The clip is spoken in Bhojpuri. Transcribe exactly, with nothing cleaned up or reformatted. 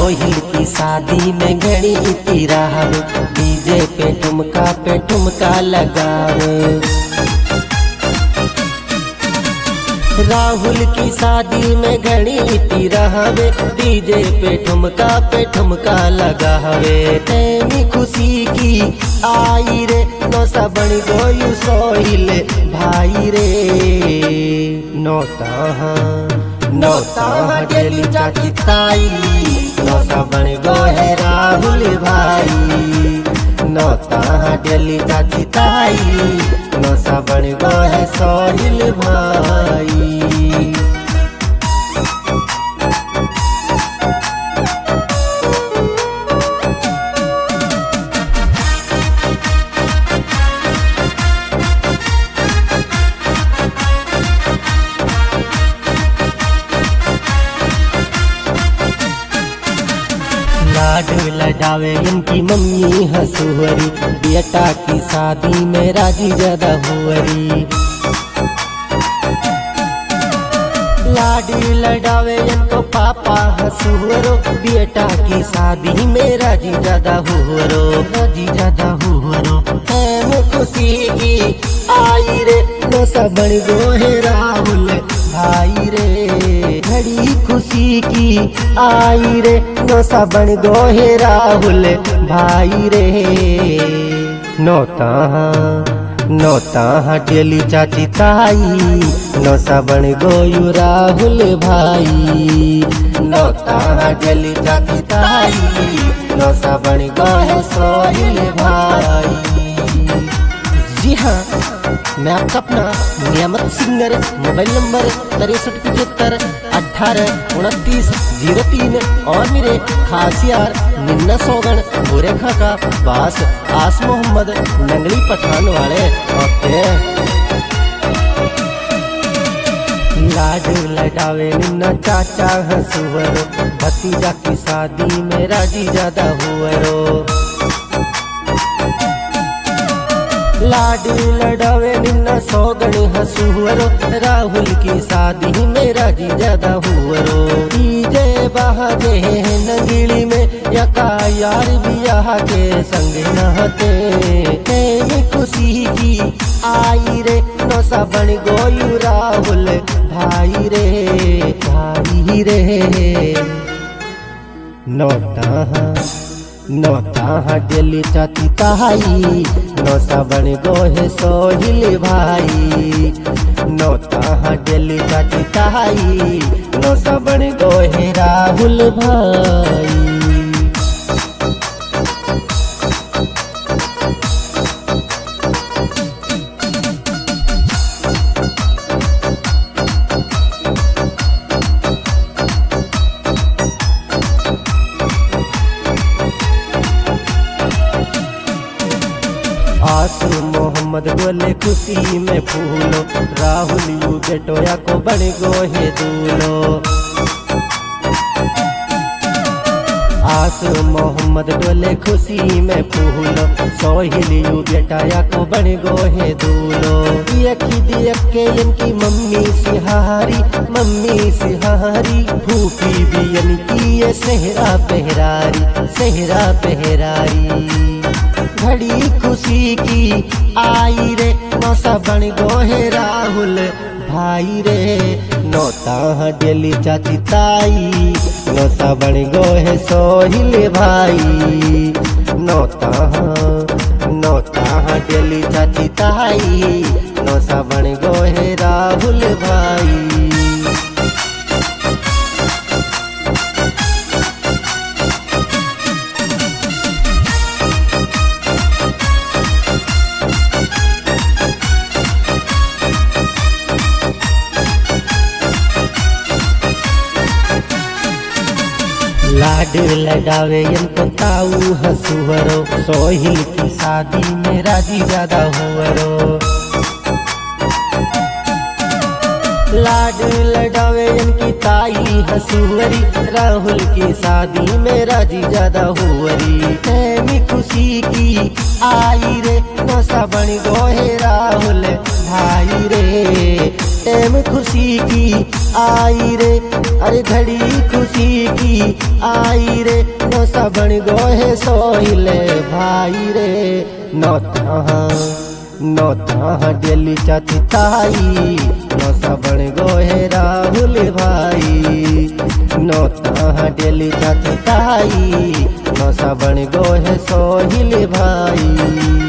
सोहिल की शादी में घड़ी की राहवे, डीजे पे ठुमका पे ठुमका लगावे। राहुल की शादी में घड़ी की राहवे, डीजे पे ठुमका पे ठुमका लगावे। तेनी खुशी की आई रे नौसा बन गोयु सोहिल भाई रे। नौता नौता डेली चाची ताई, नौसा बन गो है राहुल भाई। नौता डेली चाची ताई, नौसा बन गो है सोहिल भाई। लाड लडावे इनकी मम्मी हंसुहरी, बेटा की शादी में राजी ज्यादा हुअरी। लाडी लडावे इनको पापा हंसुहरो, बेटा की शादी में राजी ज्यादा हुअरो, राजी ज्यादा हुअरो। है खुशी की आई रे नौसा बन गो है राहुल भाई रे। घड़ी खुशी की आई रे नौसा बन गो है राहुल भाई रे। नौता नौता डेली चाची ताई, नौसा बन गोयु राहुल भाई। नौता डेली चाची ताई, नौसा बन गो है सोहिल भाई। जी हाँ, मैं आपका अपना नियामत सिंगर, मोबाइल नंबर तिरसठ पचहत्तर अठारह उनतीस जीरो तीन और मेरे खास यार निन्ना सौगन बुरे खाका बास आस मोहम्मद नंगली पठान वाले ओके। लाड लडावे निन्ना चाचा हंसुवरो, भतीजा की शादी में राजी ज्यादा हुअरो। लाड लडावे निन्ना सौगनी हंसुहरो, राहुल की शादी में राजी ज्यादा हुअरो। डीजे बहाजे नंगिली में यका यार बियाह के संग नहते। तेरी खुशी की आई रे नौसा बन गोयु राहुल भाई रे भाई रे। नौता नौता डेली चाची ताई, नौसा बन गो है सोहिल भाई। नौता डेली चाची ताई, नौसा बन गो है राहुल भाई। आसू मोहम्मद बोले खुशी में फूलो, राहुल यू बेटोया को बन गो है दूलो। आसू मोहम्मद डोले खुशी में फूलो, सोहिल यू बेटाया को बन गो है दूलो। दियखी दियख के इनकी मम्मी सिहारी, मम्मी सिहारी फूफी भी इनकी ये सेहरा पहरारी, सेहरा पहरारी। घड़ी खुशी की आई रे नौसा बन गो है राहुल भाई रे। नौता डेली चाची ताई, नौसा बन गो है सोहिल भाई। नौता नौता डेली चाची ताई, नौसा बन गो है राहुल भाई। लाड लडावे इनको ताऊ हंसुहरो, सोहिल की शादी में राजी ज्यादा हुअरो। लाड लडावे इनकी ताई पाई हसूरी, राहुल की शादी में राजी ज्यादा हुरी। प्रेमी खुशी की आई रे नशा बन गोहे राहुल भाई रे। प्रेम खुशी की आई रे, अरे घड़ी खुशी की आई रे नशा बन गोहे सोहिले भाई रे। नौता नौता डेली चाची ताई नौसा बन गोहे राहुल भाई। नौता डेली चाची ताई नौसा बन गोहे सोहिल भाई।